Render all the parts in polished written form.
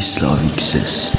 Slavixes.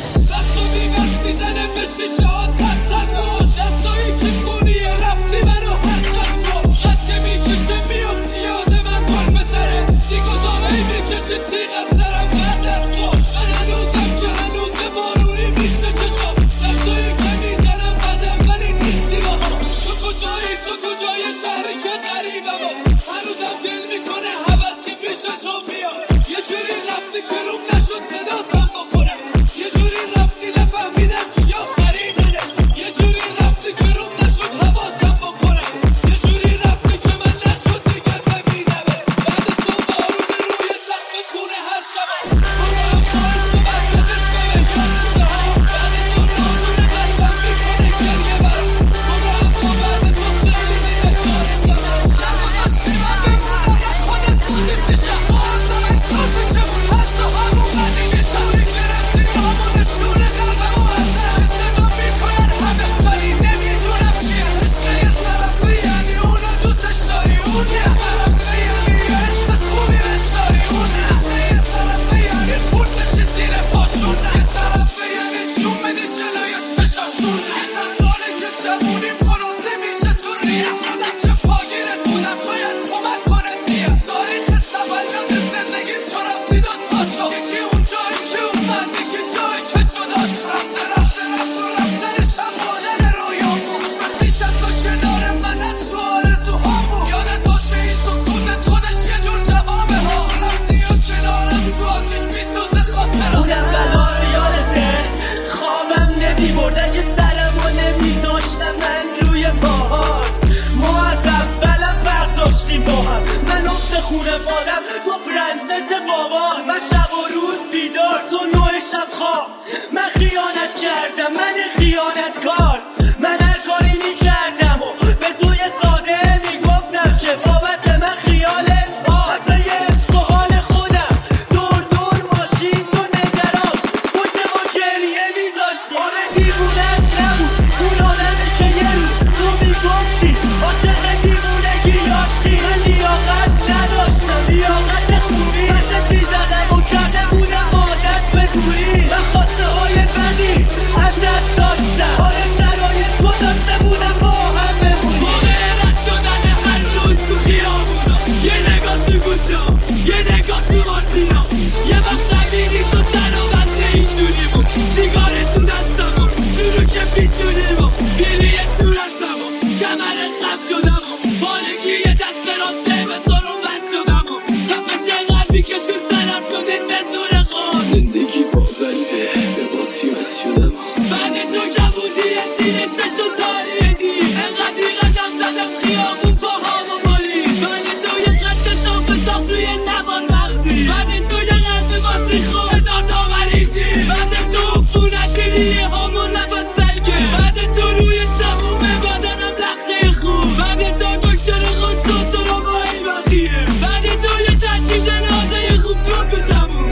من خیانت کردم، من خیانتکار. من هر کاری میکردم و به توی ساده میگفتم که بابت من خیالت حق عشق و حال خودم دور دور ماشین تو نگران بوده و گریه میذاشتی. آره دیوونت نبود اون آدمی که یه روز تو میگفتی عاشق دیوونگی داشتی. من لیاقت نداشتم، لیاقت خوبی وقت میزدم و کرده بودم عادت به دوری. من خواسته های بدی ازت داشتم، آره شرایط گذاشته بودم با هم بمونی. موقع رد شدن هر روز تو خیابونا، یه نگاه تو گوشا، یه نگاه تو ماشینا، یه وقت نبینی تو سر و بسته اینجوری بود. سیگار تو دستمو، شروع که پیشونیمو، بیلی تو رستمو، کمر خم شدمو، بالگی یه دست راسته به سرون بس شدمو. کمش یه قلبی که تو سرم شده به زور خود. زندگی باوریه به باسی بس شدمو، بعد تو که بودی سینه چشو تاریه دی. انقدی قدم زدم خیابون پاهامو بولی، بعد تو یه خط صاف روی نوار مغزی، بعد تو یه قلب باسی خود هزار تا مریضی، بعد تو عفونتی ریه هامون نفس سلگه، بعد تو روی تموم بدنم لخته خوب، بعد تو دکتر خود تو رو ماهی بخیه، بعد تو یه تشکیش نازه خوب تو کتمون.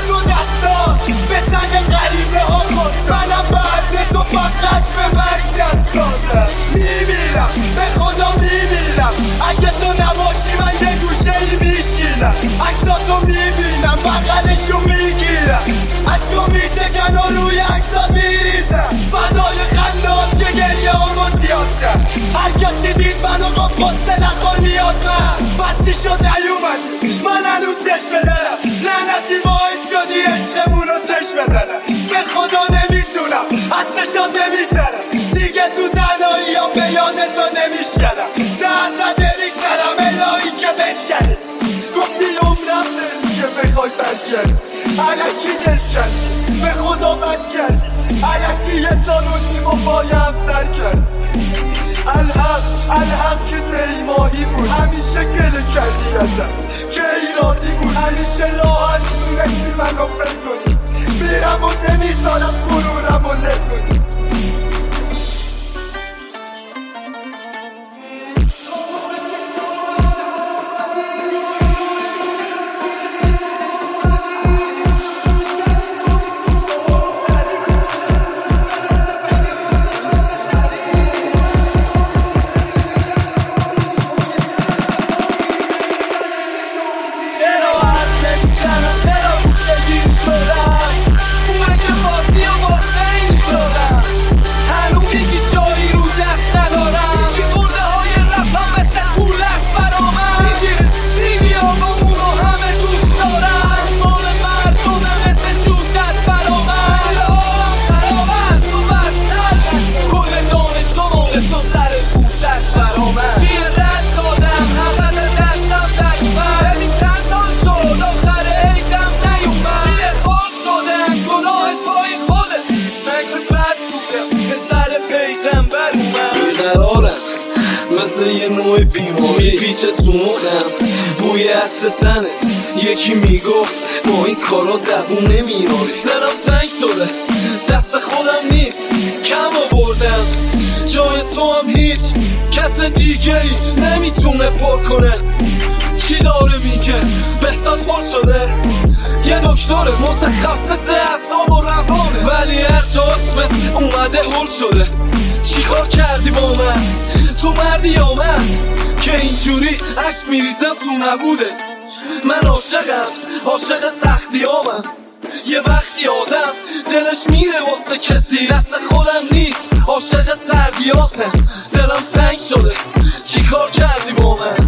تو دستان به تن غریبه ها خواستم منم بعد تو فقط به مرگ دست دادم میمیرم به خدا میمیرم اگه تو نباشی من یه گوشه ای میشینم عکساتو میبینم بغلشو میگیرم عشقا میشکن و روی عکسات میریزم فدای خندات که گریه همو زیاد کرد هر کسی دید منو گفت قصه نخور میاد من بسی شد نیومد من هنوز چشم دارم لعنتی باعث شدی عشقمونو چشم بزنم به خدا نمیتونم از چشات نمیگذرم دیگه تو تنهایی یا به یادتو نمیشکنم زده میگذرم الهی که بشکنی گفتی عمرم نمیگه بخوای برگردی علکی دل کردی به خدا بد کردی علکی 1.5 سال و بایم سر کردی الحق که دیماهی بود همیشه گله کردی ازم که ایرادی بود همیشه لاحل میتونستی منو فکر کنی میرم و نمیذارم غرورم و نکنی مثل یه نوع بیماری پیچه تو مخم بوی عطر تنت یکی میگفت با این کارا دووم نمیاری دلم تنگ شده دست خودم نیست کم آوردم جای تو هم هیچ کس دیگه ای نمیتونه پر کنه چی داره میگه بهزاد خور شده یه دکتر متخصص اعصاب و روانه ولی هر جا اسمت اومده هول شده چی کار کردی با من تو مردی یا من که اینجوری عشق میریزم تو نبودت من عاشق سختی آمم یه وقتی آدم دلش میره واسه کسی دست خودم نیست عاشق سردیاتم دلم تنگ شده چی کار کردی با من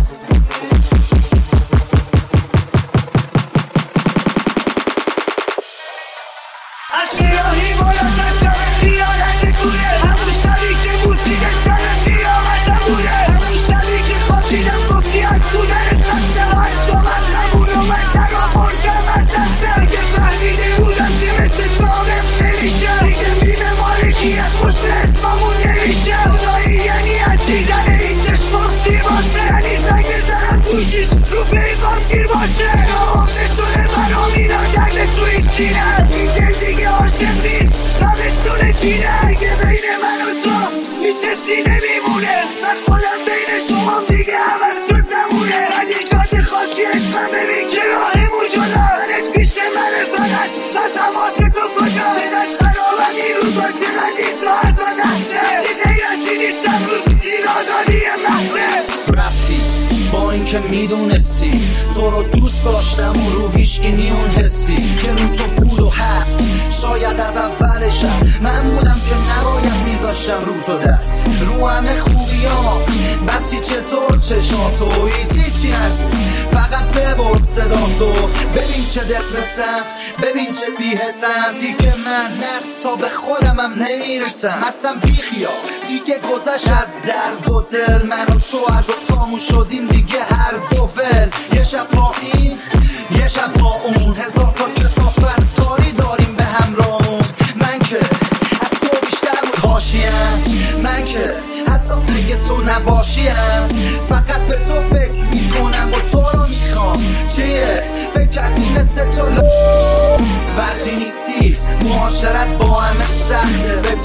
از گیاهی بالا نشم خیالت توی همون شبی که موسیق سر قیامتم بوده همون شبی که خواستیدم گفتی از بودنت رسته عشق و مطلبون و من نگاه خوردم از دسته اگه فهمیده بودم که مثل صاحب نمیشه دیگه بیمه مالکیت پشت اسممون نمیشه خدایی یعنی از دیدن این چشمام سیر باشه یعنی زنگ بزنم گوشیش رو پیغام گیر باشه نام نشده منو میرم درد توی سینه این دل دیگه عاشق نیست دمستونه کینه اگه بین من و تو میشه سینه میمونه من خودم بین شما دیگه عوض شد زمونه ردیجات خاکی عشقم ببین که راهمون جدا منت پیش منه فقط بس حواست تو کجا چقدر خرابم این روزا چقدر این ساعت و نحسه این غیرتی نیستم رو این آزادی محضه رفتی با اینکه میدونستی تو رو دوست داشتم و رو هیچکی نیون حسی که رو تو بود و هست شاید از اولشم من بودم که نباید میذاشتم رو تو دست رو همه خوبیام بسی چطور چشاتو ایزی چی نگو فقط ببرد صدا تو ببین چه دپرسم ببین چه بیهسم دیگه من نه تا به خودمم نمیرسم اصلا بیخیا دیگه گذشت از درد و دل من و تو هر دوتامون شدیم دیگه هر دو ول یه شب با این یه شب با اون هزار تا کثافت کاری داریم به همراهمون من که از تو بیشتر بود حاشیه‌ام من که حتی اگه تو نباشیم فقط به تو فکر میکنم و تو رو میخوام چیه فکر کردی مثل تو وقتی نیستی معاشرت با همه سخته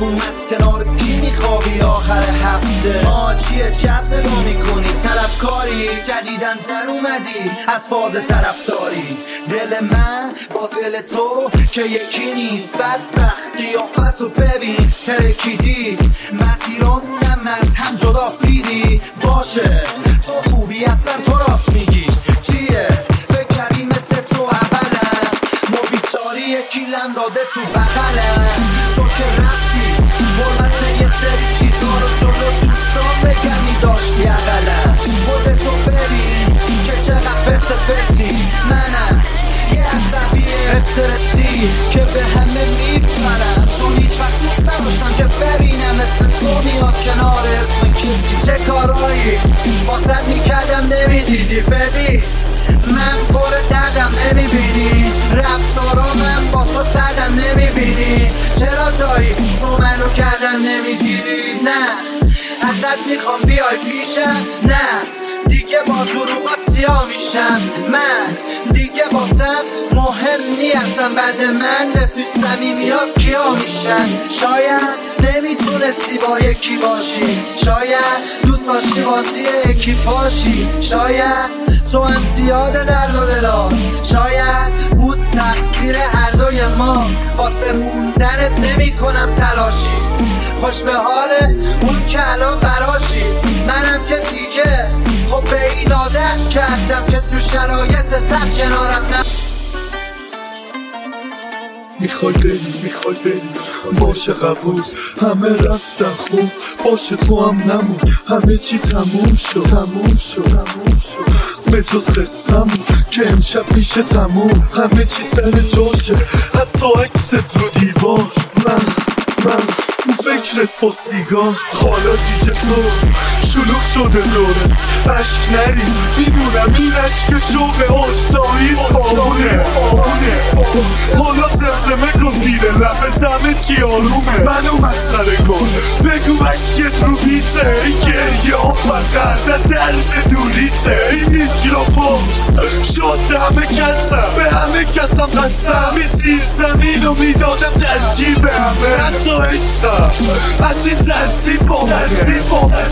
ژاپن از کنار کی میخوابی آخر هفته؟ چیه چپ نگاه میکنی طلبکاری؟ جدیدن در اومدی از فاز طرفداری. دل من با دل تو که یکی نیست، بدبخت قیافتو ببین ترکیدی. مسیرامونم از هم جداست دیدی. باشه تو خوبی اصلا تو راست میگی. چیه فکر کردی مثل تو اولم ما بیچاری یکیلم داده تو بغلم. تو که رفتی حرمت یه سری چیزها رو جلو دوستان نگمی داشتی اقلم. خودتو ببین که چقدر فسی منم یه عصبی استرسی که به همه میپرم، چون هیچ وقت دوست نداشتم که ببینم اسم تو میاد کنار اسم کسی. چه کارایی واسه میکردم نمیدیدی ببین، من پر دردم نمیبینی، رفتارامم با تو سردم نمیبینی. چرا جایی تو منو کردن نمیگیری؟ نه ازت میخوام بیای پیشم، نه دیگه با دروغات سیاه میشم. من دیگه واسم مهم نیستم، بعد من رفیق صمیمیات کیا میشن. شاید نمیتونستی با یکی باشی، شاید دوست داشتی با یکی باشی، شاید تو هم زیاده درد و دلات، شاید بود تقصیر هر دوی ما. واسه موندنت نمی کنم تلاشی، خوش به حال اون که الان براشی. منم که دیگه خب به این عادت کردم که تو شرایط سخت کنارم میخوای بری باشه قبول، همه رفتن خوب باشه تو هم نمون. همه چی تموم شد به جز قصه‌مون که امشب میشه تموم. همه چی سر جاشه حتی عکست رو دیوار. من تو فکرت با سیگار. حالا دیگه تو شلوغ شده دورت، عشق نریز میدونم این عشق شوق عاشقیت بارونه. حالا زمزمه کن زیر لبت همه چی آرومه. منو مسخره کن بگو عشقت رو بیته، این گریه ها فقط درد دولیته. این میکروفون شد همه کسم، به همه کسم قسم. زیر زمین رو میدادم در جیب همه، حتی عشقم از این ترسید با منه.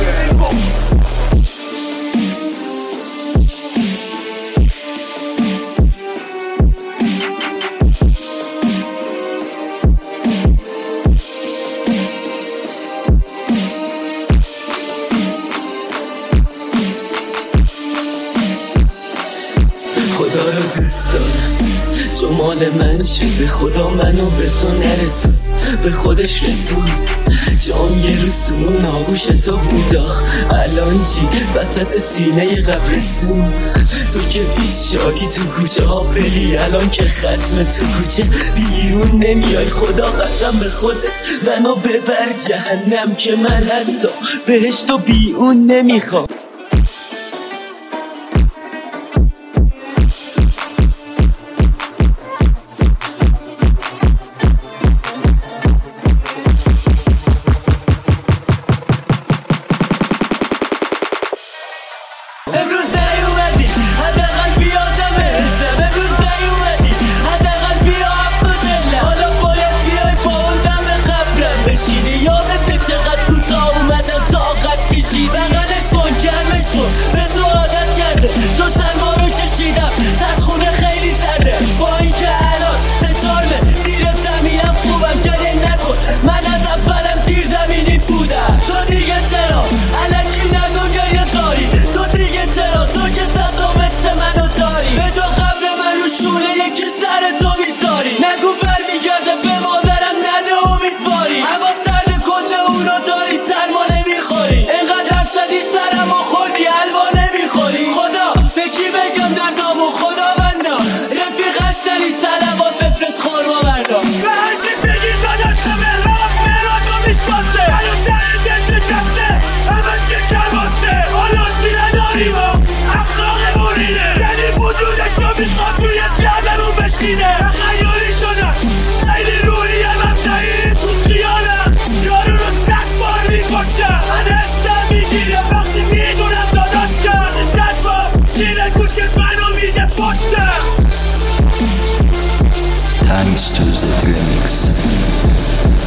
خدا رو دوست دارم چون مال من شد، به خدا منو به تو نرسون، به خودش رسون. جام یه روز تو اون آغوش تو بودا، الان چی وسط سینه قبرستون. تو که بیشاری تو کوچه ها فری، الان که ختم تو کوچه بیرون نمیای. خدا قسم به خودت منو ببر جهنم که من حتی بهشت و بی اون نمیخوام. امروز نیومدی حداقل بیادم حسم، امروز نیومدی حداقل بیا هفت و جله. حالا باید بیای با اون دم قبرم بشینی، یادت چقدر کوتاه اومدم طاقت کشید. بغلش کن جمعش کن به تو عادت کرده، چون سرما رو کشیدم سرخونه خیلی سرده. با اینکه الان سه-چهار زیر زمینم خوبم گله نکن، من از اولم زیر زمینی بودم. تو دیگه چرا الکی نگو گریه داری، تو دیگه چرا تو که صد مثل منو داری. به تو قبر من رو شونه یکی سر تو میذاری، نگو برمیگرده به مادرم نده امیدواری. هوا سرد کته اونو داری سرما نمیخوری، انقدر حرف زدی سرمو خوردی حلوا نمیخوری. خدا به کی بگم دردامو خدا بندا، رفیقش داری صلوات بفرست خورما بردار. به هرچی بگی داداشم مرادو میشناسه، هنو درندش نشسته همش که کماسته. حالا چی نداریم اخلاق مورینه، یعنی وجودشو میخواد توی جمعمون بشینه. تخیلی شدن خیلی روحی مبدعی تو خیالم، یارو رو 100 بار میکشم. من هستم میگیره وقتی میدونم داداشم 100 بار زیر گوشت منو میده فشم. Thanks to the remix.